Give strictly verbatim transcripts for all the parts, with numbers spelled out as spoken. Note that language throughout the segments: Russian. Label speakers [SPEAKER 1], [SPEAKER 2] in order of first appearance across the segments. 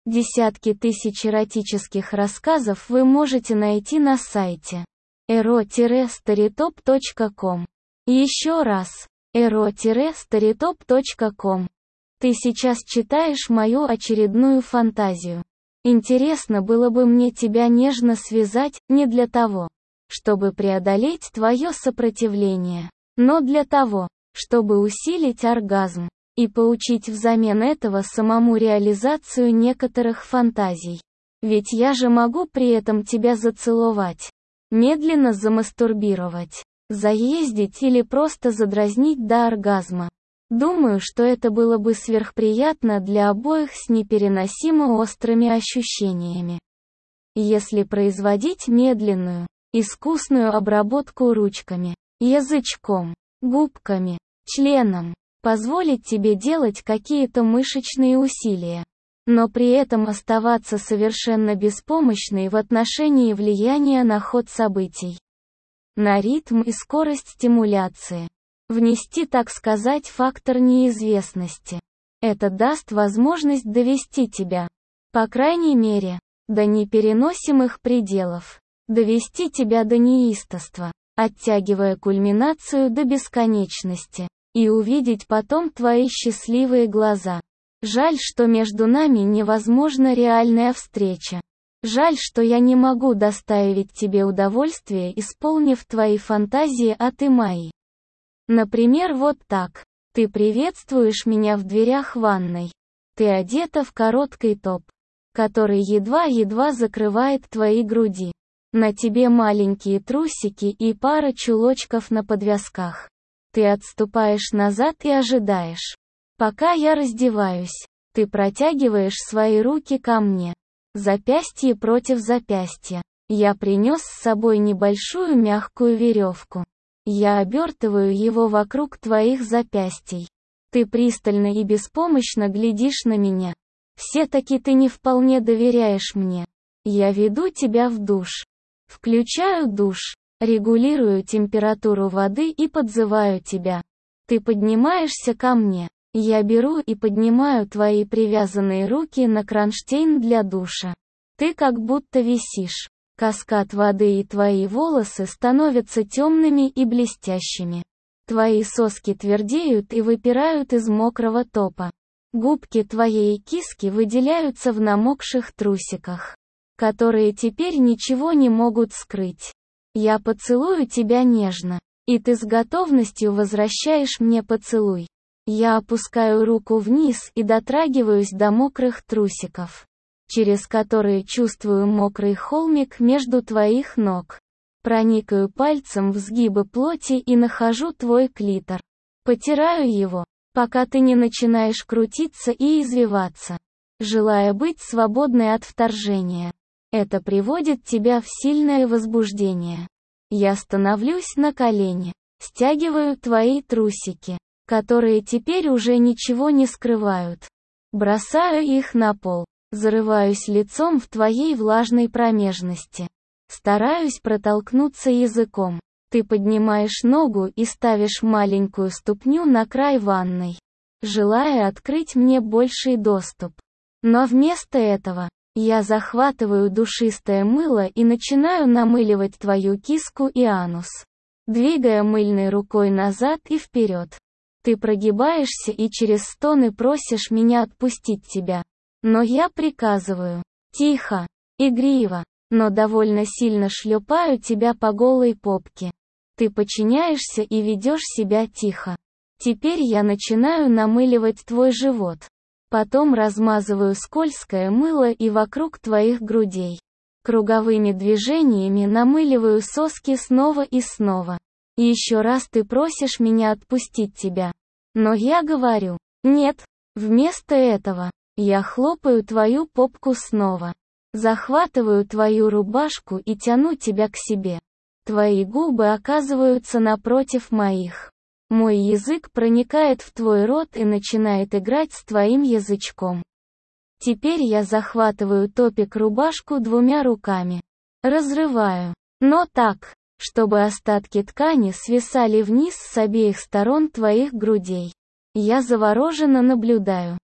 [SPEAKER 1] Десятки тысяч эротических рассказов вы можете найти на сайте эро старитоп точка ком. Еще раз, эро старитоп точка ком. Ты сейчас читаешь мою очередную фантазию. Интересно было бы мне тебя нежно связать, не для того, чтобы преодолеть твое сопротивление, но для того, чтобы усилить оргазм и поучить взамен этого самому реализацию некоторых фантазий. Ведь я же могу при этом тебя зацеловать, медленно замастурбировать, заездить или просто задразнить до оргазма. Думаю, что это было бы сверхприятно для обоих с непереносимо острыми ощущениями. Если производить медленную, искусную обработку ручками, язычком, губками, членом, позволить тебе делать какие-то мышечные усилия, но при этом оставаться совершенно беспомощной в отношении влияния на ход событий, на ритм и скорость стимуляции. Внести, так сказать, фактор неизвестности. Это даст возможность довести тебя, по крайней мере, до непереносимых пределов, довести тебя до неистовства, оттягивая кульминацию до бесконечности. И увидеть потом твои счастливые глаза. Жаль, что между нами невозможна реальная встреча. Жаль, что я не могу доставить тебе удовольствие, исполнив твои фантазии, а ты мои. Например, вот так. Ты приветствуешь меня в дверях ванной. Ты одета в короткий топ, который едва-едва закрывает твои груди. На тебе маленькие трусики и пара чулочков на подвязках. Ты отступаешь назад и ожидаешь, пока я раздеваюсь. Ты протягиваешь свои руки ко мне. Запястье против запястья. Я принес с собой небольшую мягкую веревку. Я обертываю его вокруг твоих запястий. Ты пристально и беспомощно глядишь на меня. Все-таки ты не вполне доверяешь мне. Я веду тебя в душ. Включаю душ. Регулирую температуру воды и подзываю тебя. Ты поднимаешься ко мне. Я беру и поднимаю твои привязанные руки на кронштейн для душа. Ты как будто висишь. Каскад воды и твои волосы становятся темными и блестящими. Твои соски твердеют и выпирают из мокрого топа. Губки твоей киски выделяются в намокших трусиках, которые теперь ничего не могут скрыть. Я поцелую тебя нежно, и ты с готовностью возвращаешь мне поцелуй. Я опускаю руку вниз и дотрагиваюсь до мокрых трусиков, через которые чувствую мокрый холмик между твоих ног. Проникаю пальцем в сгибы плоти и нахожу твой клитор. Потираю его, пока ты не начинаешь крутиться и извиваться, желая быть свободной от вторжения. Это приводит тебя в сильное возбуждение. Я становлюсь на колени, стягиваю твои трусики, которые теперь уже ничего не скрывают. Бросаю их на пол, зарываюсь лицом в твоей влажной промежности. Стараюсь протолкнуться языком. Ты поднимаешь ногу и ставишь маленькую ступню на край ванной, желая открыть мне больший доступ. Но вместо этого, я захватываю душистое мыло и начинаю намыливать твою киску и анус, двигая мыльной рукой назад и вперед. Ты прогибаешься и через стоны просишь меня отпустить тебя. Но я приказываю, тихо, игриво, но довольно сильно шлепаю тебя по голой попке. Ты подчиняешься и ведешь себя тихо. Теперь я начинаю намыливать твой живот. Потом размазываю скользкое мыло и вокруг твоих грудей. Круговыми движениями намыливаю соски снова и снова. И еще раз ты просишь меня отпустить тебя. Но я говорю, нет. Вместо этого, я хлопаю твою попку снова. Захватываю твою рубашку и тяну тебя к себе. Твои губы оказываются напротив моих. Мой язык проникает в твой рот и начинает играть с твоим язычком. Теперь я захватываю топик-рубашку двумя руками. Разрываю. Но так, чтобы остатки ткани свисали вниз с обеих сторон твоих грудей. Я завороженно наблюдаю,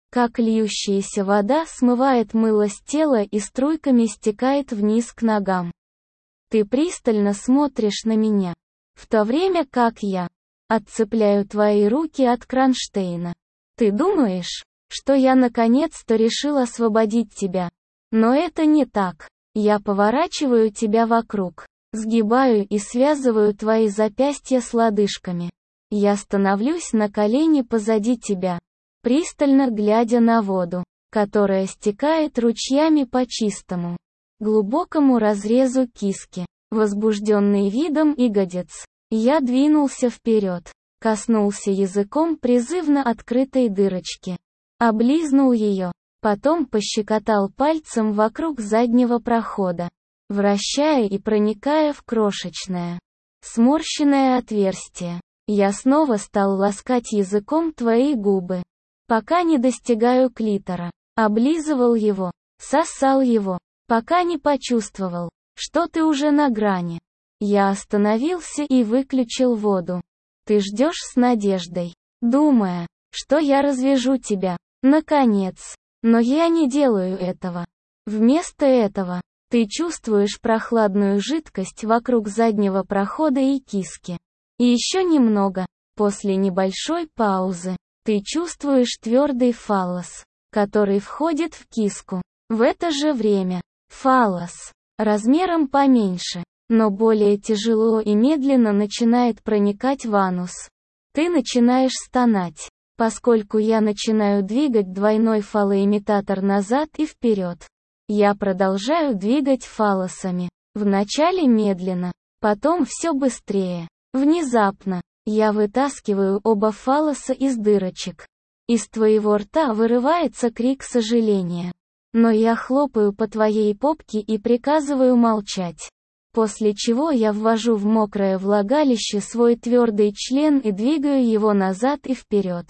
[SPEAKER 1] как льющаяся вода смывает мыло с тела и струйками стекает вниз к ногам. Ты пристально смотришь на меня, в то время как я отцепляю твои руки от кронштейна. Ты думаешь, что я наконец-то решил освободить тебя. Но это не так. Я поворачиваю тебя вокруг, сгибаю и связываю твои запястья с лодыжками. Я становлюсь на колени позади тебя, пристально глядя на воду, которая стекает ручьями по чистому, глубокому разрезу киски. Возбужденный видом ягодиц, я двинулся вперед, коснулся языком призывно открытой дырочки, облизнул ее, потом пощекотал пальцем вокруг заднего прохода, вращая и проникая в крошечное, сморщенное отверстие. Я снова стал ласкать языком твои губы, пока не достигаю клитора, облизывал его, сосал его, пока не почувствовал, что ты уже на грани. Я остановился и выключил воду. Ты ждешь с надеждой, думая, что я развяжу тебя, наконец. Но я не делаю этого. Вместо этого, ты чувствуешь прохладную жидкость вокруг заднего прохода и киски. И еще немного, после небольшой паузы, ты чувствуешь твердый фаллос, который входит в киску. В это же время, фаллос, размером поменьше, но более тяжело и медленно начинает проникать в анус. Ты начинаешь стонать, поскольку я начинаю двигать двойной фалоимитатор назад и вперед. Я продолжаю двигать фаллосами, вначале медленно, потом все быстрее. Внезапно, я вытаскиваю оба фаллоса из дырочек. Из твоего рта вырывается крик сожаления. Но я хлопаю по твоей попке и приказываю молчать. После чего я ввожу в мокрое влагалище свой твердый член и двигаю его назад и вперед.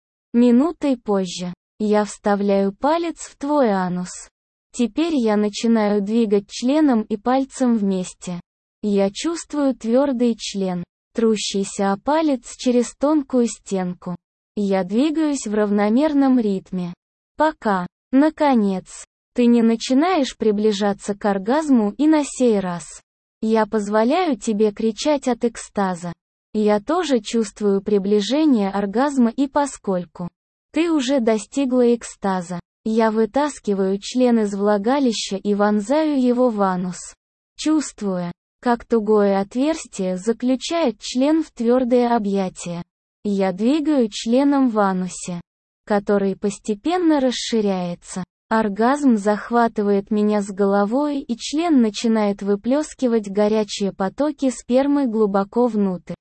[SPEAKER 1] Минутой позже, я вставляю палец в твой анус. Теперь я начинаю двигать членом и пальцем вместе. Я чувствую твердый член, трущийся о палец через тонкую стенку. Я двигаюсь в равномерном ритме. Пока, наконец, ты не начинаешь приближаться к оргазму, и на сей раз я позволяю тебе кричать от экстаза. Я тоже чувствую приближение оргазма, и поскольку ты уже достигла экстаза, я вытаскиваю член из влагалища и вонзаю его в анус. Чувствуя, как тугое отверстие заключает член в твердое объятие, я двигаю членом в анусе, который постепенно расширяется. Оргазм захватывает меня с головой, и член начинает выплескивать горячие потоки спермы глубоко внутрь.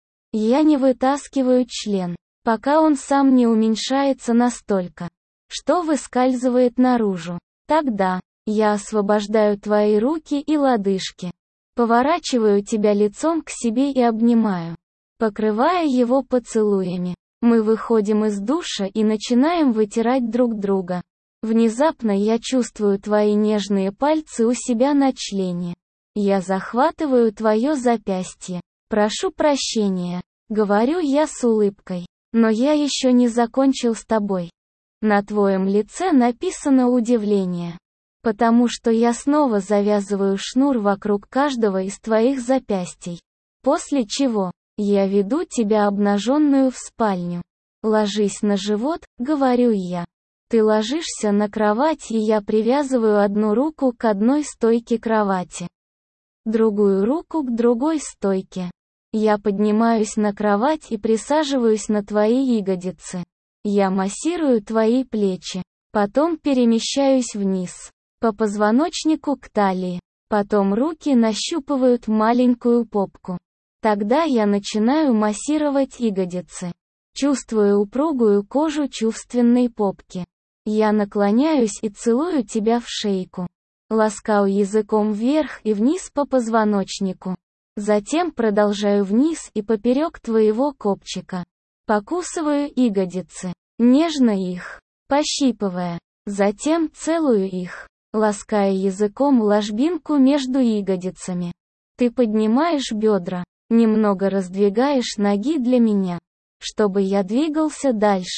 [SPEAKER 1] Я не вытаскиваю член, пока он сам не уменьшается настолько, что выскальзывает наружу. Тогда я освобождаю твои руки и лодыжки, поворачиваю тебя лицом к себе и обнимаю, покрывая его поцелуями. Мы выходим из душа и начинаем вытирать друг друга. Внезапно я чувствую твои нежные пальцы у себя на члене. Я захватываю твое запястье. Прошу прощения, говорю я с улыбкой, но я еще не закончил с тобой. На твоем лице написано удивление, потому что я снова завязываю шнур вокруг каждого из твоих запястий. После чего я веду тебя обнаженную в спальню. Ложись на живот, говорю я. Ты ложишься на кровать, и я привязываю одну руку к одной стойке кровати, другую руку к другой стойке. Я поднимаюсь на кровать и присаживаюсь на твои ягодицы. Я массирую твои плечи, потом перемещаюсь вниз, по позвоночнику к талии, потом руки нащупывают маленькую попку. Тогда я начинаю массировать ягодицы, чувствуя упругую кожу чувственной попки. Я наклоняюсь и целую тебя в шейку. Ласкаю языком вверх и вниз по позвоночнику. Затем продолжаю вниз и поперек твоего копчика. Покусываю ягодицы, нежно их, пощипывая. Затем целую их, лаская языком ложбинку между ягодицами. Ты поднимаешь бедра, немного раздвигаешь ноги для меня, чтобы я двигался дальше.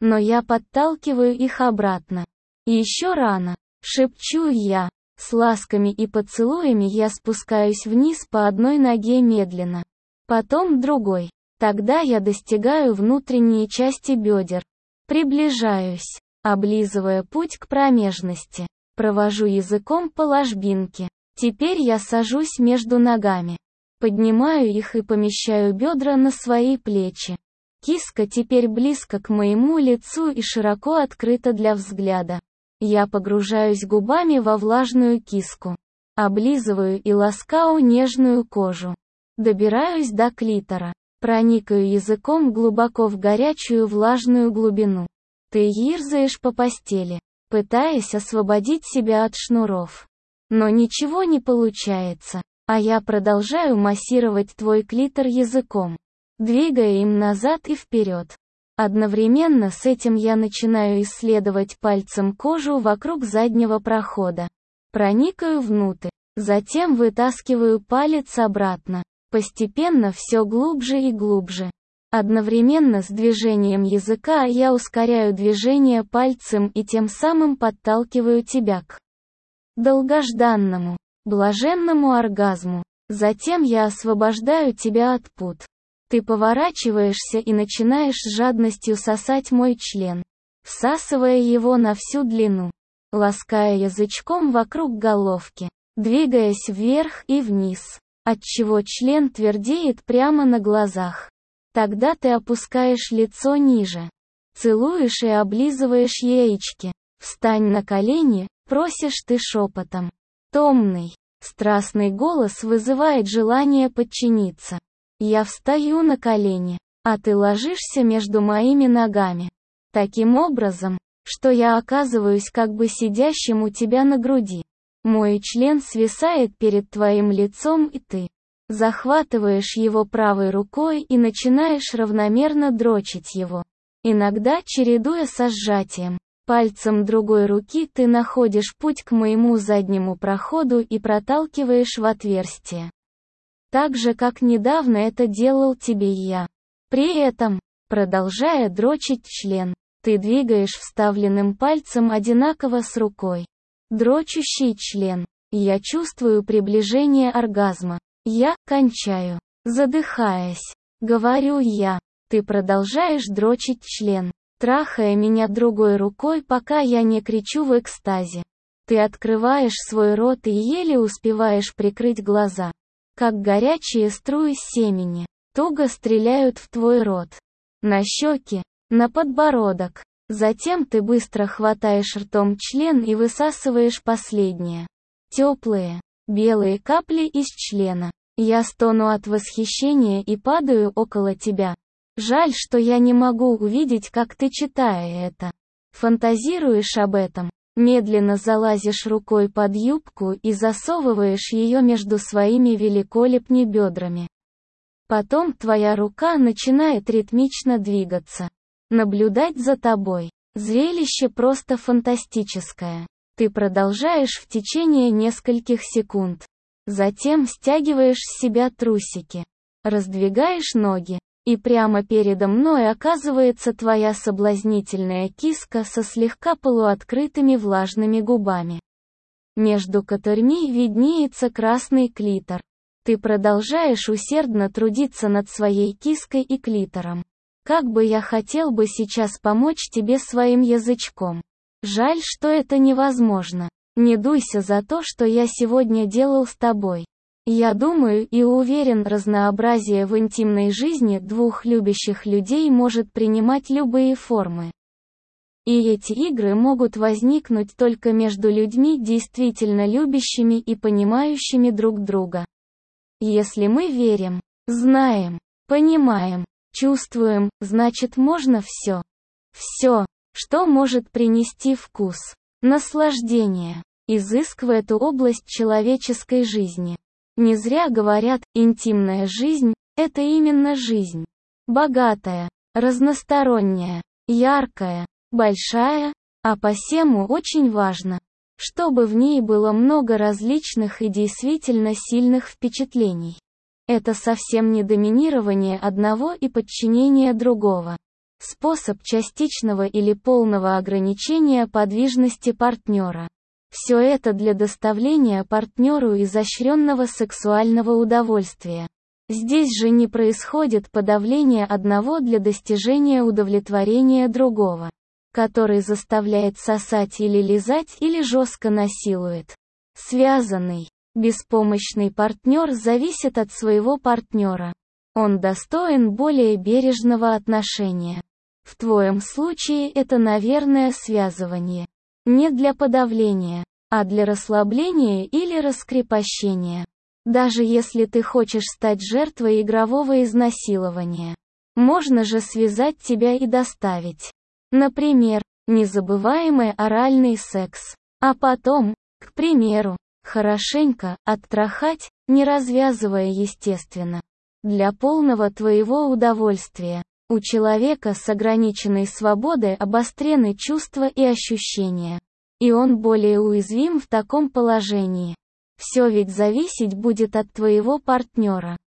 [SPEAKER 1] но я подталкиваю их обратно. Еще рано, шепчу я. С ласками и поцелуями я спускаюсь вниз по одной ноге медленно, потом другой. Тогда я достигаю внутренней части бедер. Приближаюсь, облизывая путь к промежности. Провожу языком по ложбинке. Теперь я сажусь между ногами. Поднимаю их и помещаю бедра на свои плечи. Киска теперь близко к моему лицу и широко открыта для взгляда. Я погружаюсь губами во влажную киску. Облизываю и ласкаю нежную кожу. Добираюсь до клитора. Проникаю языком глубоко в горячую влажную глубину. Ты ерзаешь по постели, пытаясь освободить себя от шнуров. Но ничего не получается, а я продолжаю массировать твой клитор языком, двигая им назад и вперед. Одновременно с этим я начинаю исследовать пальцем кожу вокруг заднего прохода. Проникаю внутрь, затем вытаскиваю палец обратно, постепенно все глубже и глубже. Одновременно с движением языка я ускоряю движение пальцем и тем самым подталкиваю тебя к долгожданному, блаженному оргазму. Затем я освобождаю тебя от пут. Ты поворачиваешься и начинаешь с жадностью сосать мой член, всасывая его на всю длину, лаская язычком вокруг головки, двигаясь вверх и вниз, отчего член твердеет прямо на глазах. Тогда ты опускаешь лицо ниже, целуешь и облизываешь яички. Встань на колени, просишь ты шепотом. Томный, страстный голос вызывает желание подчиниться. Я встаю на колени, а ты ложишься между моими ногами. Таким образом, что я оказываюсь как бы сидящим у тебя на груди. Мой член свисает перед твоим лицом, и ты захватываешь его правой рукой и начинаешь равномерно дрочить его. Иногда чередуя со сжатием. Пальцем другой руки ты находишь путь к моему заднему проходу и проталкиваешь в отверстие. Так же, как недавно это делал тебе я. При этом, продолжая дрочить член, ты двигаешь вставленным пальцем одинаково с рукой. Дрочущий член. Я чувствую приближение оргазма. Я кончаю, задыхаясь. Говорю я. Ты продолжаешь дрочить член, трахая меня другой рукой, пока я не кричу в экстазе. Ты открываешь свой рот и еле успеваешь прикрыть глаза. Как горячие струи семени, туго стреляют в твой рот. На щеки, на подбородок. Затем ты быстро хватаешь ртом член и высасываешь последние теплые, белые капли из члена. Я стону от восхищения и падаю около тебя. Жаль, что я не могу увидеть, как ты, читая это, фантазируешь об этом. Медленно залазишь рукой под юбку и засовываешь ее между своими великолепными бедрами. Потом твоя рука начинает ритмично двигаться. Наблюдать за тобой. Зрелище просто фантастическое. Ты продолжаешь в течение нескольких секунд. Затем стягиваешь с себя трусики. Раздвигаешь ноги. И прямо передо мной оказывается твоя соблазнительная киска со слегка полуоткрытыми влажными губами, между которыми виднеется красный клитор. Ты продолжаешь усердно трудиться над своей киской и клитором. Как бы я хотел бы сейчас помочь тебе своим язычком. Жаль, что это невозможно. Не дуйся за то, что я сегодня делал с тобой. Я думаю и уверен, разнообразие в интимной жизни двух любящих людей может принимать любые формы. И эти игры могут возникнуть только между людьми, действительно любящими и понимающими друг друга. Если мы верим, знаем, понимаем, чувствуем, значит можно все. Все, что может принести вкус, наслаждение, изыск в эту область человеческой жизни. Не зря говорят, интимная жизнь – это именно жизнь. Богатая, разносторонняя, яркая, большая, а посему очень важно, чтобы в ней было много различных и действительно сильных впечатлений. Это совсем не доминирование одного и подчинение другого. Способ частичного или полного ограничения подвижности партнера. Все это для доставления партнеру изощренного сексуального удовольствия. Здесь же не происходит подавление одного для достижения удовлетворения другого, который заставляет сосать или лизать или жестко насилует. Связанный, беспомощный партнер зависит от своего партнера. Он достоин более бережного отношения. В твоем случае это, наверное, связывание. Не для подавления, а для расслабления или раскрепощения. Даже если ты хочешь стать жертвой игрового изнасилования, можно же связать тебя и доставить. Например, незабываемый оральный секс. А потом, к примеру, хорошенько оттрахать, не развязывая естественно. Для полного твоего удовольствия. У человека с ограниченной свободой обострены чувства и ощущения. И он более уязвим в таком положении. Все ведь зависеть будет от твоего партнера.